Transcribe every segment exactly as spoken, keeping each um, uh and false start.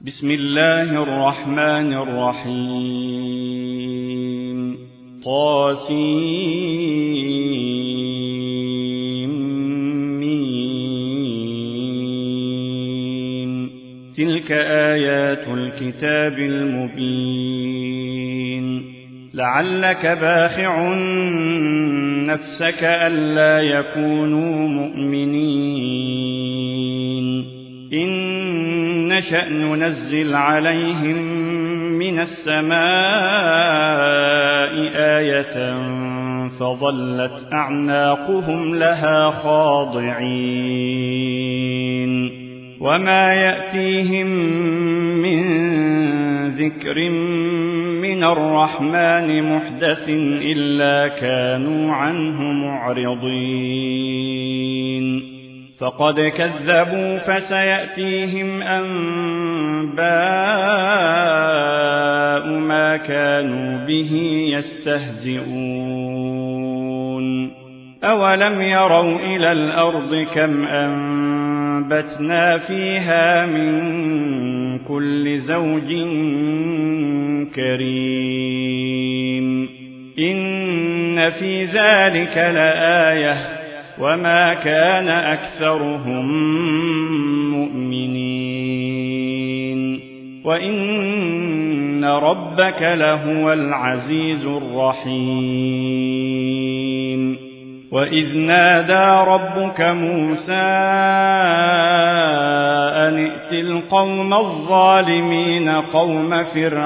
بسم الله الرحمن الرحيم طاسيم تلك آيات الكتاب المبين لعلك باخع نفسك ألا يكونوا مؤمنين إن نشأ ننزل عليهم من السماء آية فظلت أعناقهم لها خاضعين وما يأتيهم من ذكر من الرحمن محدث إلا كانوا عنه معرضين فقد كذبوا فسيأتيهم أنباء ما كانوا به يستهزئون أولم يروا إلى الأرض كم أنبتنا فيها من كل زوج كريم إن في ذلك لآية وما كان أكثرهم مؤمنين وإن ربك لهو العزيز الرحيم وإذ نادى ربك موسى أن ائت القوم الظالمين قوم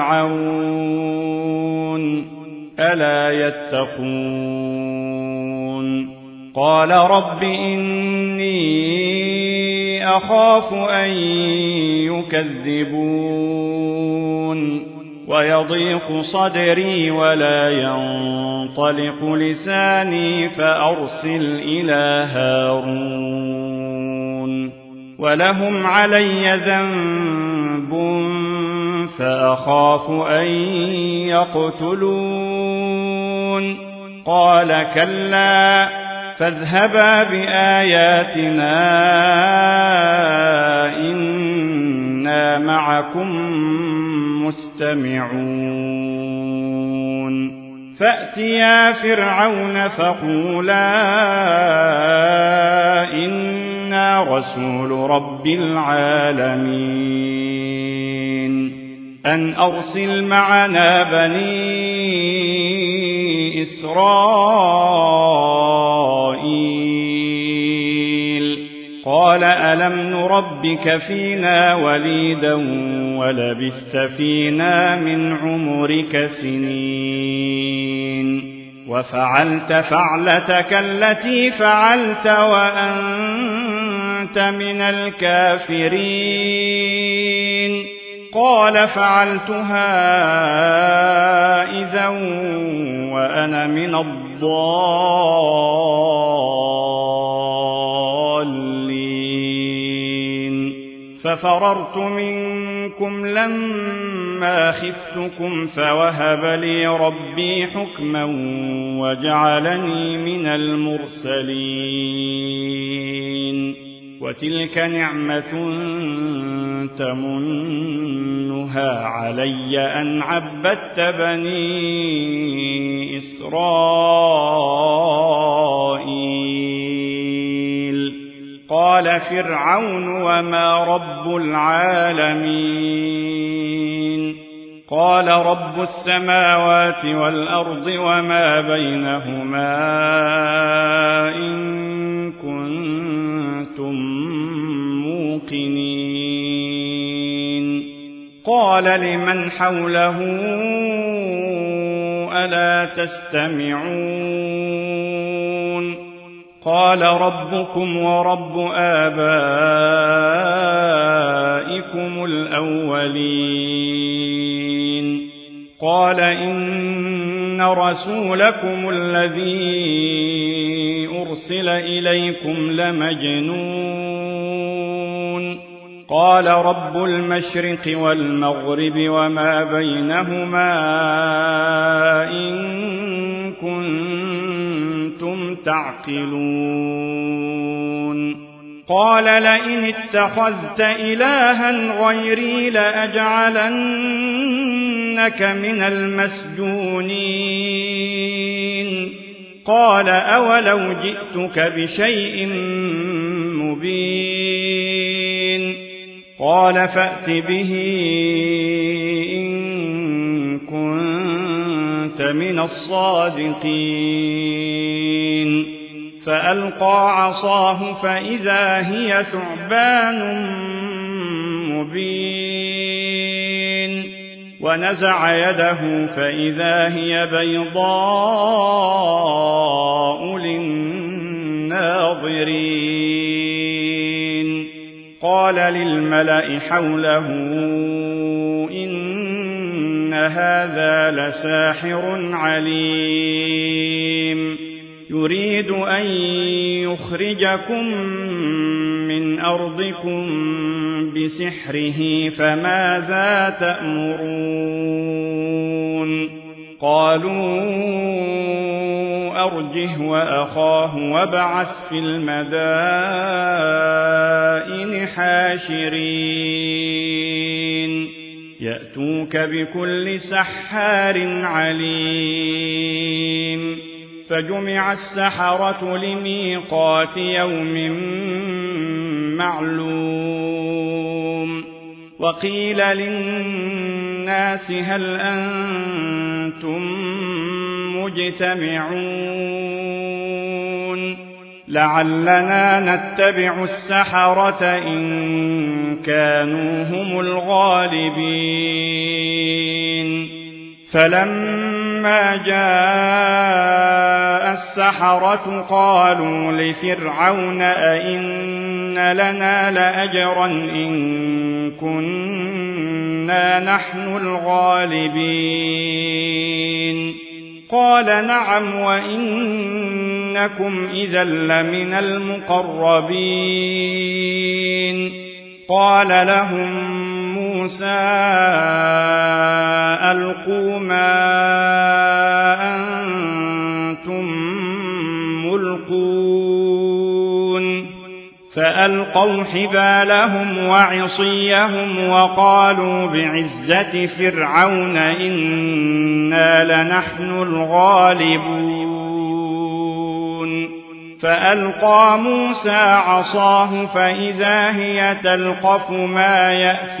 فرعون ألا يتقون قال رب إني أخاف أن يكذبون ويضيق صدري ولا ينطلق لساني فأرسل إلى هارون ولهم علي ذنب فأخاف أن يقتلون قال كلا فاذهبا بآياتنا إنا معكم مستمعون فأتيا فرعون فقولا إنا رسول رب العالمين أن أرسل معنا بني إسرائيل قال ألم نربك فينا وليدا ولبثت فينا من عمرك سنين وفعلت فعلتك التي فعلت وأنت من الكافرين قال فعلتها إذا وأنا من الضالين ففررت منكم لما خفتكم فوهب لي ربي حكما وجعلني من المرسلين وتلك نعمة تمنها علي أن عبدت بني إسرائيل قال فرعون وما رب العالمين قال رب السماوات والأرض وما بينهما إن كنتم موقنين قال لمن حوله ألا تستمعون قال ربكم ورب آبائكم الأولين قال إن رسولكم الذي أرسل إليكم لمجنون قال رب المشرق والمغرب وما بينهما إن كنتم تعقلون قال لئن اتخذت إلها غيري لأجعلنك من المسجونين قال أولو جئتك بشيء مبين قال فأت به إن كنت من الصادقين فألقى عصاه فإذا هي ثعبان مبين ونزع يده فإذا هي بيضاء للناظرين قال للملأ حوله إن هذا لساحر عليم يريد أن يخرجكم من أرضكم بسحره فماذا تأمرون قالوا أرجه وأخاه وابعث في المدائن حاشرين يأتوك بكل سحار عليم فجمع السحرة لميقات يوم معلوم وقيل للناس هل أنتم مجتمعون لعلنا نتبع السحرة إن كانوا هم الغالبين فلما جاء السحرة قالوا لفرعون أئن لنا لأجرا إن كنا نحن الغالبين قال نعم وإنكم إذا لمن المقربين قال لهم موسى ألقوا ما أنتم ملقون فألقوا حبالهم وعصيهم وقالوا بعزة فرعون إنا لنحن الغالبون فألقى موسى عصاه فإذا هي تلقف ما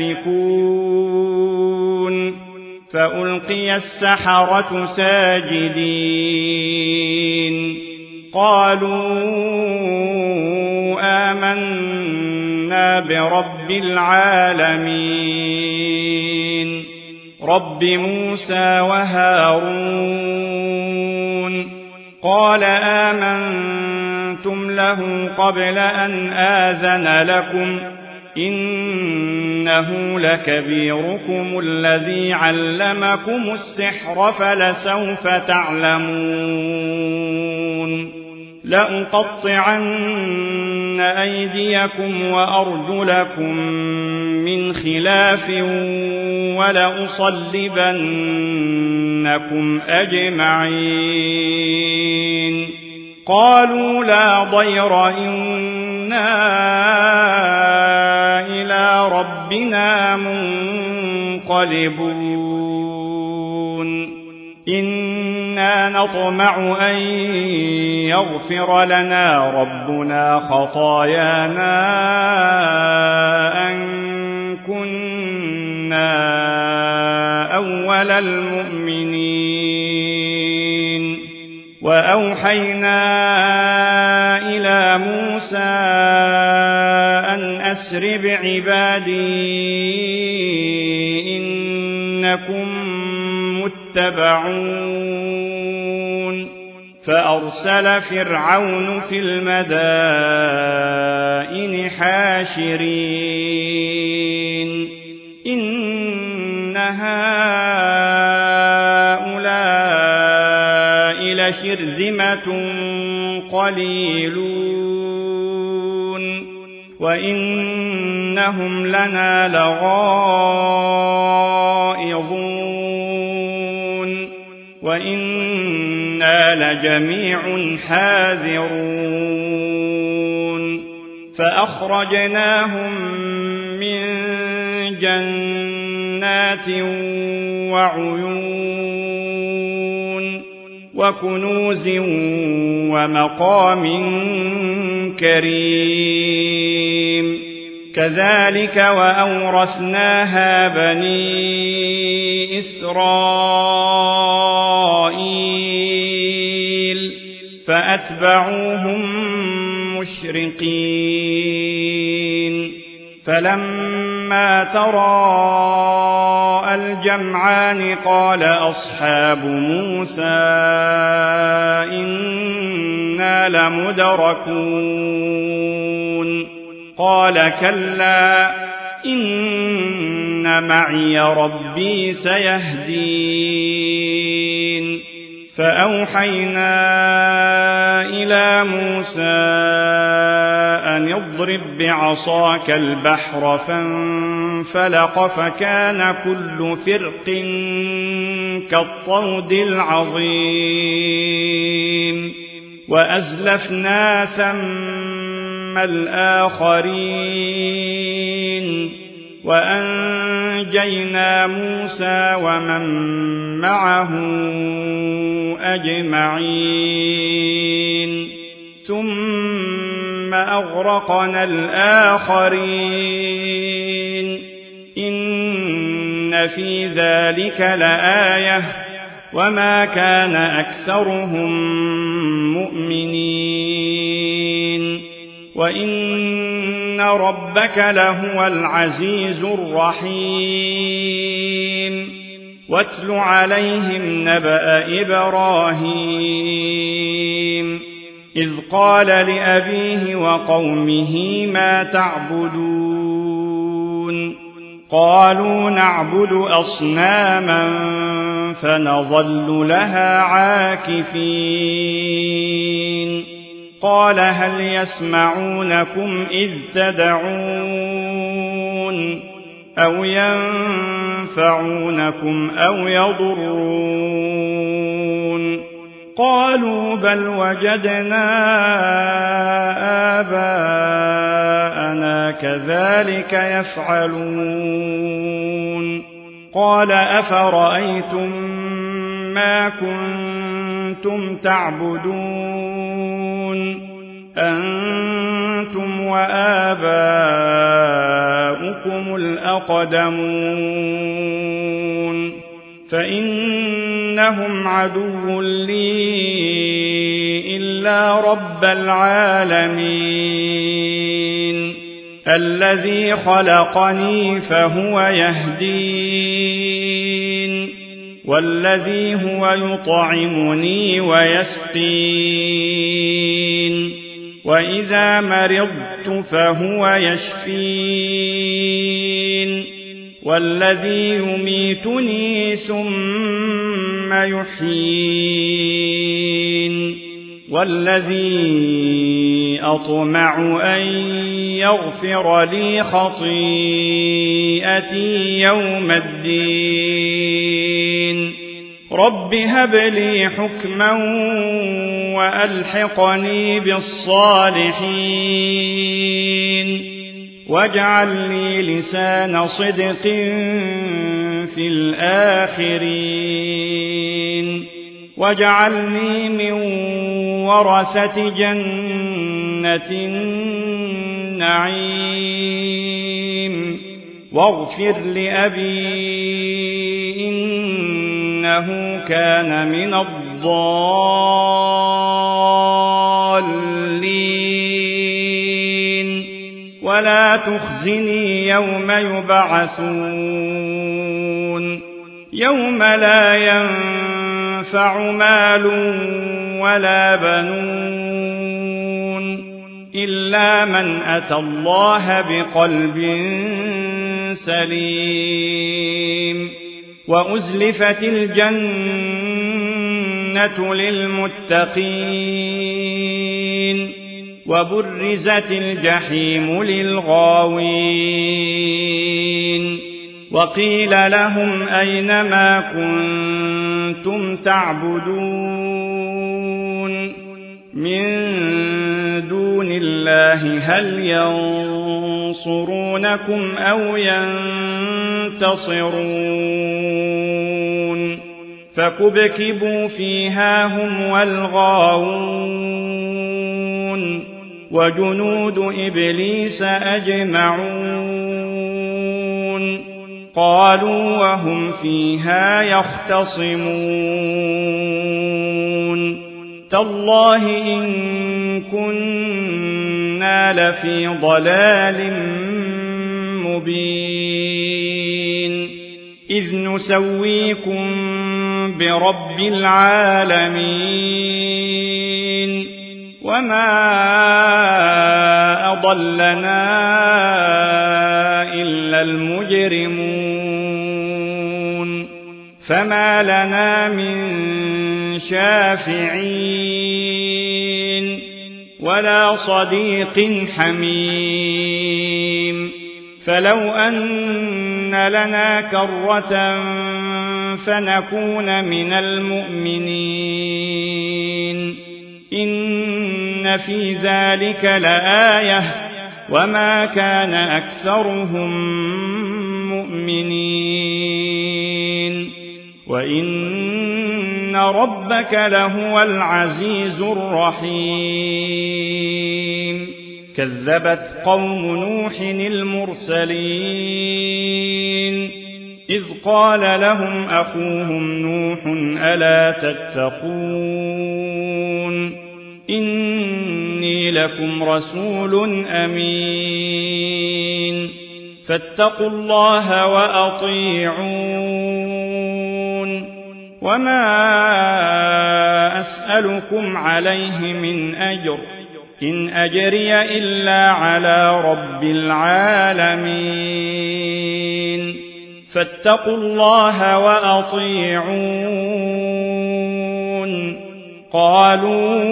يأفكون فألقي السحرة ساجدين قالوا آمنا برب العالمين رب موسى وهارون قال آمنتم له قبل أن آذن لكم إنه لكبيركم الذي علمكم السحر فلسوف تعلمون لأقطعن أيديكم وأرجلكم من خلاف ولأصلبنكم أجمعين قالوا لا ضير إنا إلى ربنا منقلبون إنا نطمع أن يغفر لنا ربنا خطايانا أن كنا أول المؤمنين وأوحينا إلى موسى أن أسر بعبادي إنكم متبعون فأرسل فرعون في المدائن حاشرين إن هؤلاء لشرذمة قليلون وإنهم لنا لغائظون وإنا لجميع حاذرون فأخرجناهم من جنات وعيون وكنوز ومقام كريم كذلك وأورثناها بني إسرائيل فأتبعوهم مشرقين فلما تراءى الجمعان قال أصحاب موسى إنا لمدركون قال كلا إن معي ربي سيهدين فأوحينا إلى موسى أن اضرب بعصاك البحر فانفلق فكان كل فرق كالطود العظيم وأزلفنا ثم الآخرين وأنجينا موسى ومن معه أجمعين ثم أغرقنا الآخرين إن في ذلك لآية وما كان أكثرهم مؤمنين وإن ربك لهو العزيز الرحيم واتل عليهم نبأ إبراهيم إذ قال لأبيه وقومه ما تعبدون قالوا نعبد أصناما فنظل لها عاكفين قال هل يسمعونكم إذ تدعون أو ينفعونكم أو يضرون قالوا بل وجدنا آباءنا كذلك يفعلون قال أفرأيتم ما كنتم تعبدون أنتم وآباؤكم الأقدمون فإنهم عدو لي إلا رب العالمين الذي خلقني فهو يهدين والذي هو يطعمني ويسقين وإذا مرضت فهو يشفين والذي يميتني ثم يحيين والذي أطمع أن يغفر لي خطيئتي يوم الدين رب هب لي حكما وألحقني بالصالحين واجعل لي لسان صدق في الآخرين واجعلني من ورثة جنة النعيم واغفر لأبي إنه كان من الضالين ولا تخزني يوم يبعثون يوم لا ينفع مال ولا بنون إلا من أتى الله بقلب سليم وأزلفت الجنة للمتقين وبرزت الجحيم للغاوين وقيل لهم أين ما كنتم تعبدون من دون الله هل ينصرونكم أو ينتصرون فكبكبوا فيها هم والغاوون وجنود إبليس أجمعون قالوا وهم فيها يختصمون تالله إن كنا لفي ضلال مبين إذ نسويكم برب العالمين وما أضلنا إلا المجرمون فما لنا من شافعين ولا صديق حميم فلو أن لنا كرة فنكون من المؤمنين إن في ذلك لآية وما كان أكثرهم مؤمنين وإن ربك لهو العزيز الرحيم كذبت قوم نوح المرسلين إذ قال لهم أخوهم نوح ألا تتقون إني لكم رسول أمين فاتقوا الله وأطيعون وما أسألكم عليه من أجر إن أجري إلا على رب العالمين فاتقوا الله وأطيعون قالوا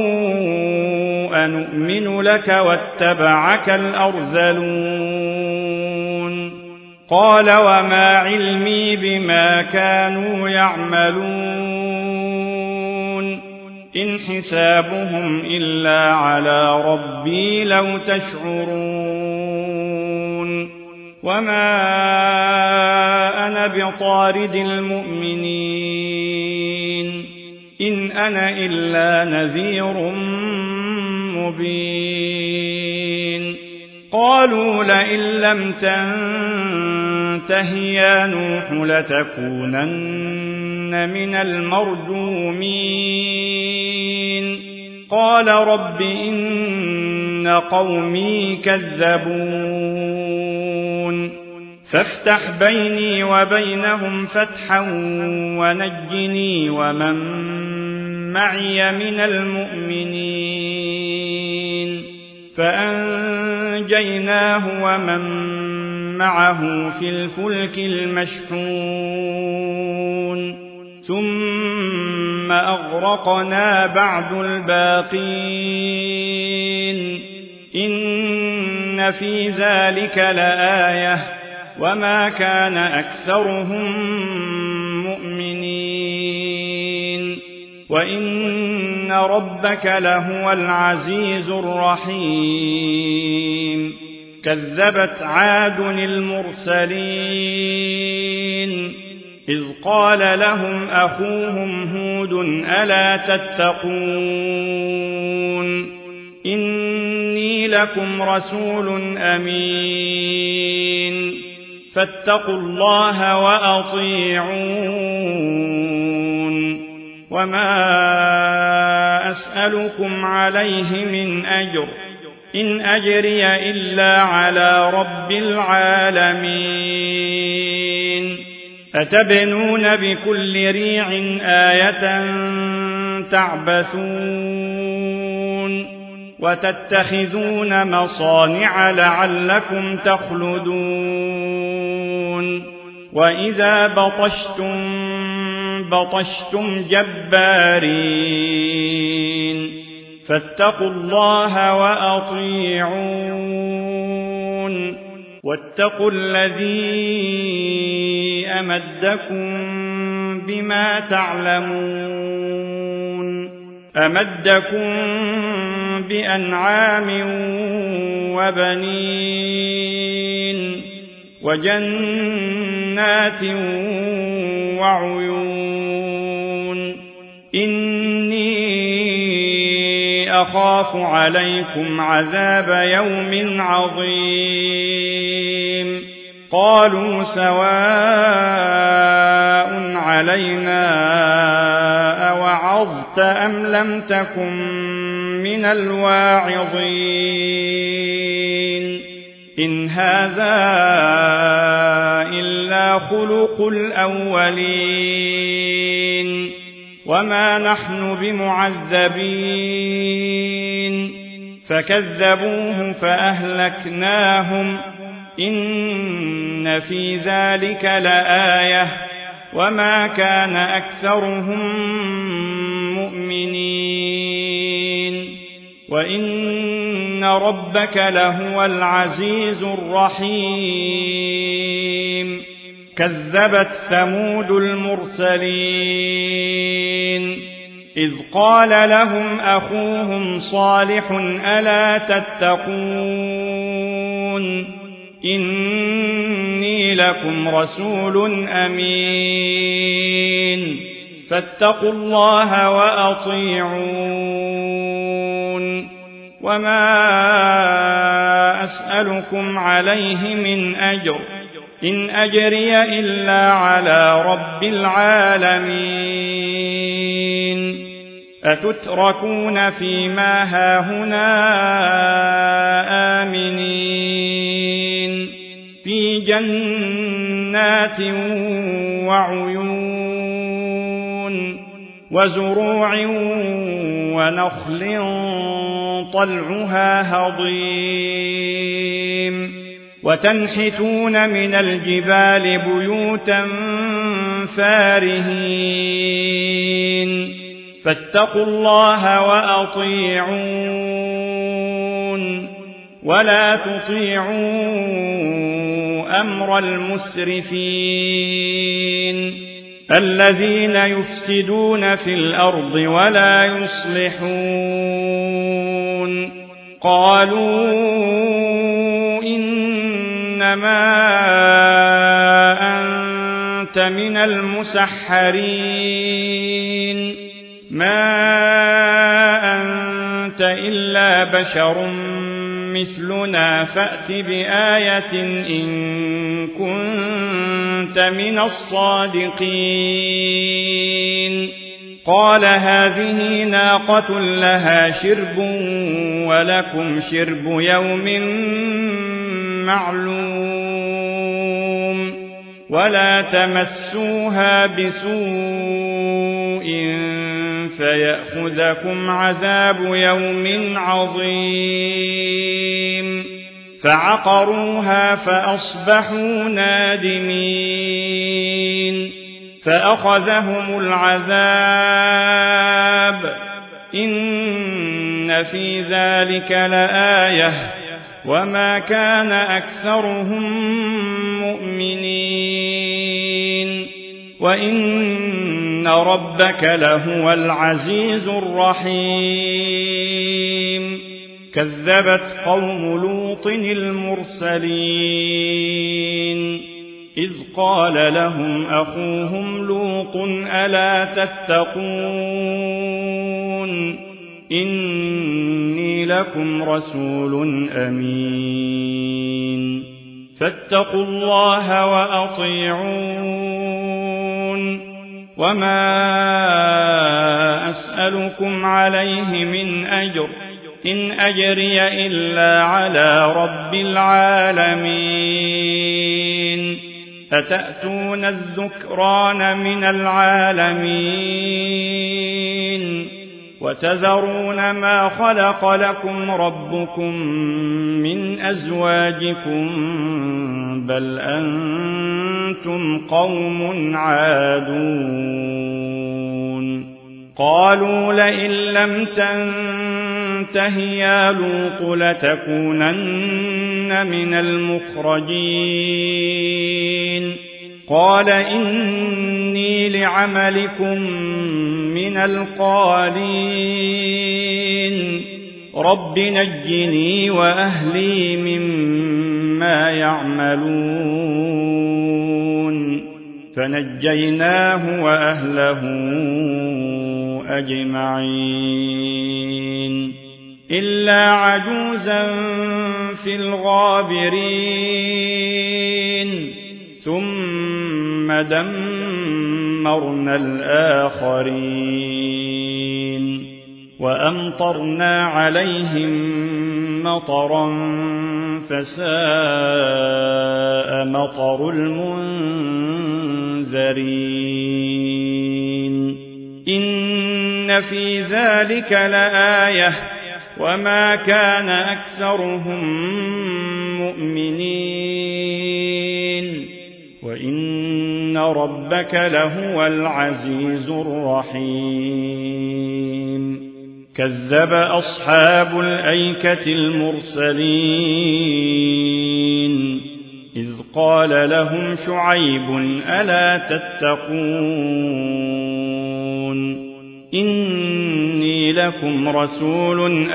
أنؤمن لك واتبعك الأرذلون قال وما علمي بما كانوا يعملون إن حسابهم إلا على ربي لو تشعرون وما أنا بطارد المؤمنين إن أنا إلا نذير مبين قالوا لئن لم تنته يا نوح لتكونن من المرجومين قال رب إن قومي كذبون فافتح بيني وبينهم فتحا ونجني ومن معي من المؤمنين فأنجيناه ومن معه في الفلك المشحون ثم أغرقنا بعد الباقين إن في ذلك لآية وما كان أكثرهم مؤمنين وإن ربك لهو العزيز الرحيم كذبت عاد المرسلين إذ قال لهم أخوهم هود ألا تتقون إني لكم رسول أمين فاتقوا الله وأطيعون وما أسألكم عليه من أجر إن أجري إلا على رب العالمين أتبنون بكل ريع آية تعبثون وتتخذون مصانع لعلكم تخلدون وإذا بطشتم بطشتم جبارين فاتقوا الله وأطيعون واتقوا الذي أمدكم بما تعلمون أمدكم بأنعام وبنين وجنات وعيون إني أخاف عليكم عذاب يوم عظيم قالوا سواء علينا أوعظت أم لم تكن من الواعظين إن هذا إلا خلق الأولين وما نحن بمعذبين فكذبوه فأهلكناهم إن في ذلك لآية وما كان أكثرهم مؤمنين وإن ربك لهو العزيز الرحيم كذبت ثمود المرسلين إذ قال لهم أخوهم صالح ألا تتقون إني لكم رسول أمين فاتقوا الله وأطيعون وما أسألكم عليه من أجر إن أجري إلا على رب العالمين أتتركون فيما هاهنا آمنين في جنات وعيون وزروع ونخل طلعها هضيم وتنحتون من الجبال بيوتا فارهين فاتقوا الله وأطيعون ولا تطيعوا أمر المسرفين الذين يفسدون في الأرض ولا يصلحون قالوا إنما أنت من المسحرين ما أنت إلا بشر مثلنا فأت بآية إن كنت من الصادقين قال هذه ناقة لها شرب ولكم شرب يوم معلوم ولا تمسوها بسوء فيأخذكم عذاب يوم عظيم فعقروها فأصبحوا نادمين فأخذهم العذاب إن في ذلك لآية وما كان أكثرهم مؤمنين وإن ربك لهو العزيز الرحيم كذبت قوم لوط المرسلين إذ قال لهم أخوهم لوط ألا تتقون إني لكم رسول أمين فاتقوا الله وأطيعون وما أسألكم عليه من أجر إن أجري إلا على رب العالمين أتأتون الذكران من العالمين وتذرون ما خلق لكم ربكم من أزواجكم بل أنتم قوم عادون قالوا لئن لم تنته يا لوط لتكونن من المخرجين قال إني لعملكم من القالين رب نجني وأهلي مما يعملون فنجيناه وأهله أجمعين إلا عجوزا في الغابرين ثم دمرنا الآخرين وأمطرنا عليهم مطرا فساء مطر المنذرين إن في ذلك لآية وما كان أكثرهم مؤمنين وإن ربك لهو العزيز الرحيم كذب أصحاب الأيكة المرسلين إذ قال لهم شعيب ألا تتقون إني لكم رسول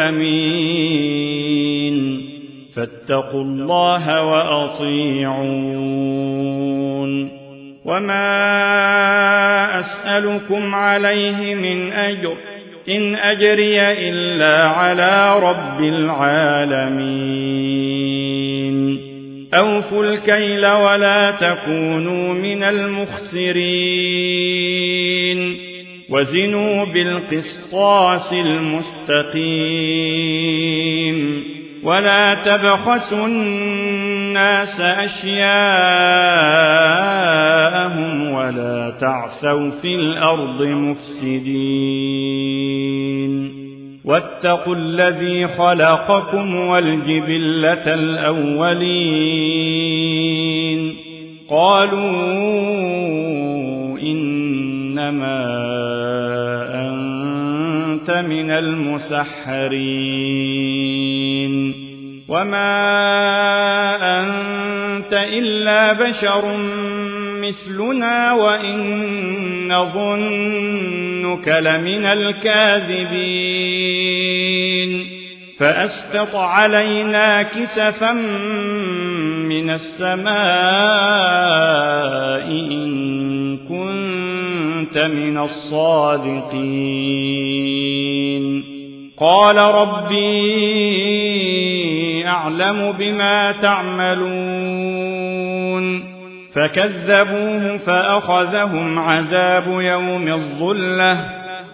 أمين فاتقوا الله وأطيعون وما أسألكم عليه من أجر إن أجري إلا على رب العالمين أوفوا الكيل ولا تكونوا من المخسرين وزنوا بالقسطاس المستقيم ولا تبخسوا الناس أشياءهم ولا تعثوا في الأرض مفسدين واتقوا الذي خلقكم والجبلة الأولين قالوا إنما أنت من المسحرين وما أنت إلا بشر مثلنا وإن نظنك لمن الكاذبين فأسقط علينا كسفا من السماء إن كنت من الصادقين قال ربي أعلم بما تعملون فكذبوه فأخذهم عذاب يوم الظلة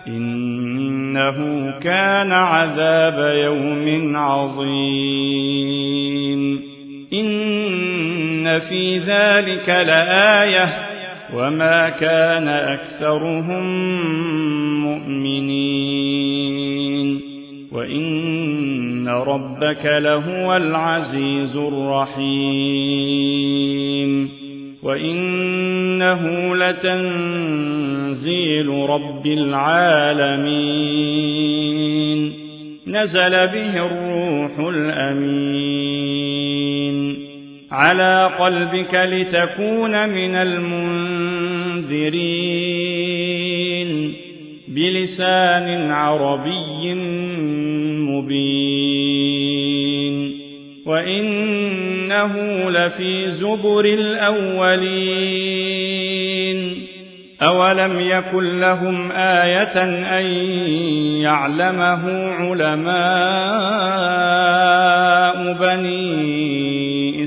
إنه كان عذاب يوم عظيم إن في ذلك لآية وما كان أكثرهم مؤمنين وإن ربك لهو العزيز الرحيم وإنه لتنزيل رب العالمين نزل به الروح الأمين على قلبك لتكون من المنذرين بلسان عربي مبين وإنه لفي زبر الأولين أولم يكن لهم آية أن يعلمه علماء بني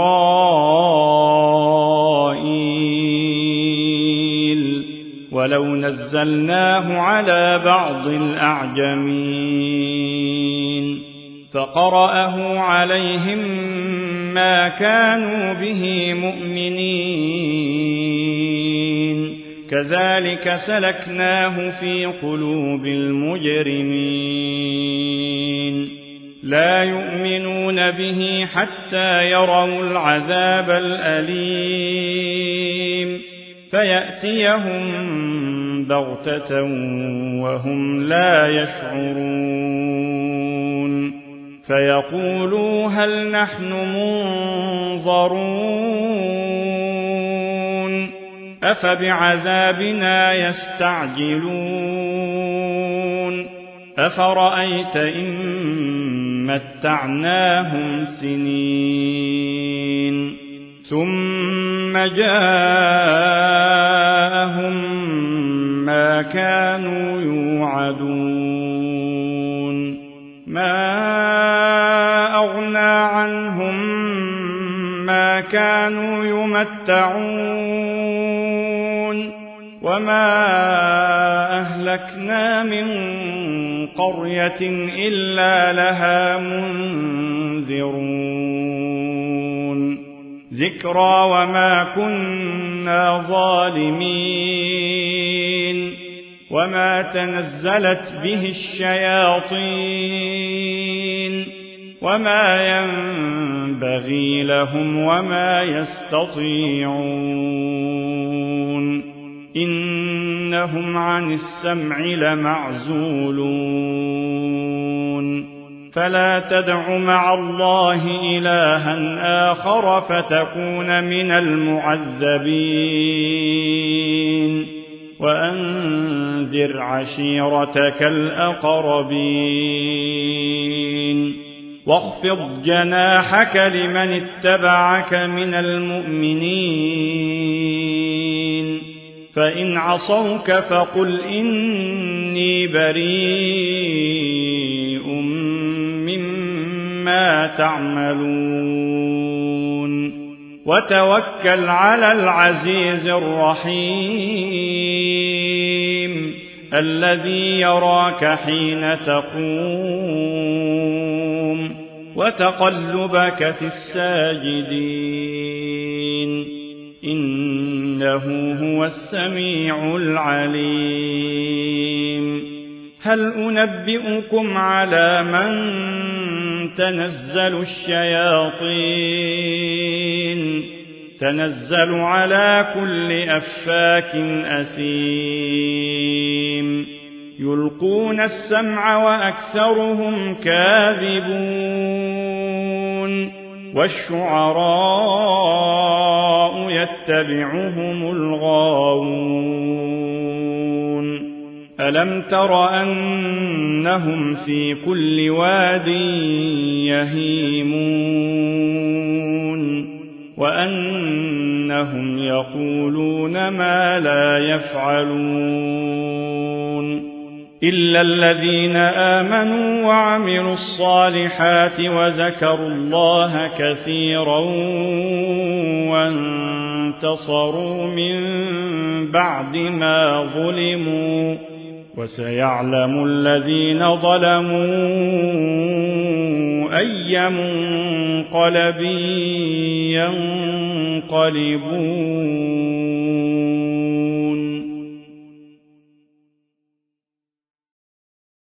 إسرائيل ولو نزلناه على بعض الأعجمين فقرأه عليهم ما كانوا به مؤمنين كذلك سلكناه في قلوب المجرمين لا يؤمنون به حتى يروا العذاب الأليم فيأتيهم بغتة وهم لا يشعرون فيقولوا هل نحن منظرون أفبعذابنا يستعجلون أفرأيت إن متعناهم سنين ثم جاءهم ما كانوا يوعدون ما أغنى عنهم ما كانوا يمتعون وما أهلكنا من قرية إلا لها منذرون ذكرى وما كنا ظالمين وما تنزلت به الشياطين وما ينبغي لهم وما يستطيعون إنهم عن السمع لمعزولون فلا تدع مع الله إلها آخر فتكون من المعذبين وأنذر عشيرتك الأقربين واخفض جناحك لمن اتبعك من المؤمنين فإن عصوك فقل إني بريء مما تعملون وتوكل على العزيز الرحيم الذي يراك حين تقوم وتقلبك في الساجدين إنه هو السميع العليم هل أنبئكم على من تنزل الشياطين تنزل على كل أفاك أثيم يلقون السمع وأكثرهم كاذبون والشعراء يتبعهم الغاوون ألم تر أنهم في كل واد يهيمون وأنهم يقولون ما لا يفعلون إلا الذين آمنوا وعملوا الصالحات وذكروا الله كثيرا وانتصروا من بعد ما ظلموا وسيعلم الذين ظلموا أي منقلب ينقلبون